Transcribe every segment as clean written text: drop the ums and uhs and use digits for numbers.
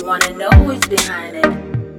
wanna know who's behind it.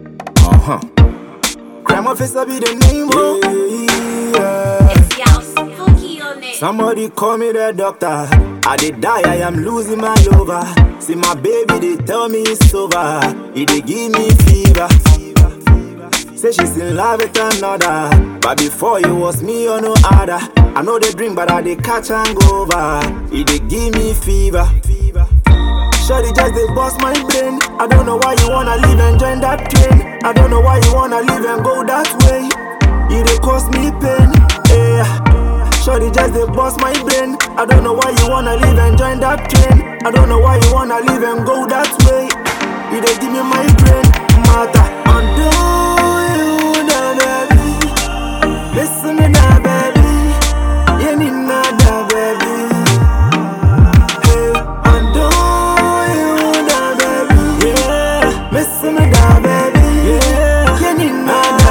Crime officer be the name, bro. It's y'all spooky on it. Somebody call me the doctor. I did die, I am losing my lover. See my baby, they tell me it's over. It they give me fever. Say she's in love with another, but before it was me or no other. I know they drink, but I they catch and go over. It they give me fever. Shawty just they bust my brain. I don't know why you wanna live and join that train. I don't know why you wanna live and go that way. It they cause me pain. Yeah. Shawty just they bust my brain. I don't know why you wanna live and join that train. I don't know why you wanna live and go that way. It they give me my brain. Matter. Undo you, the baby. Listen me now, baby. You need nada, baby. Hey, undo you, the baby. Yeah, listen me now, baby. Yeah, you need nada,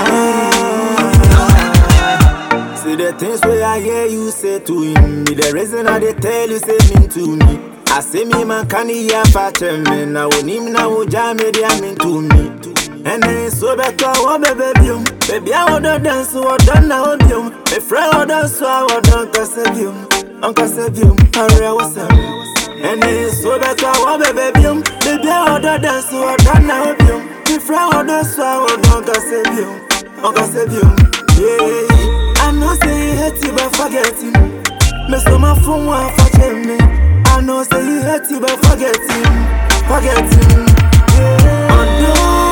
baby. See the things where I hear you say to him. Be the reason I they tell you say mean to me. I say me man can hear fatter me. Now when him now jam me they mean to me. And then so better what baby baby I wanna dance what done now bium. My friend wanna dance so I wanna casabium. Uncle Sabium, hurry what's up. And then so better what baby baby I wanna dance what done now bium. My friend wanna dance so I wanna casabium. Uncle Sabium, yeah. I know say you hate you but forget him. Me so my phone want forget me. I know say you hate you but forget him. Forget him, yeah. Undo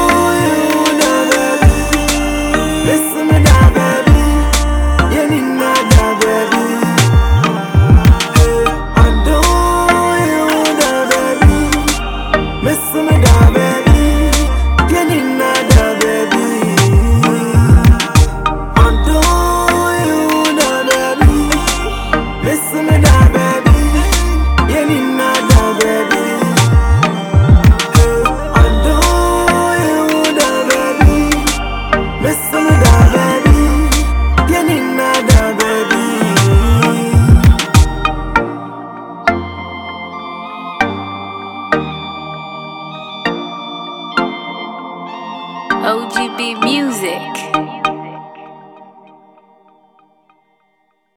listen me now, baby. You need nada, baby. Hey, undo you, the baby. Listen me now, baby. You need nada, baby. Undo you, the baby. Listen me now, baby. You need nada, baby. Hey, undo you, the baby. Listen me now, baby. You need nada, baby. OGB Music.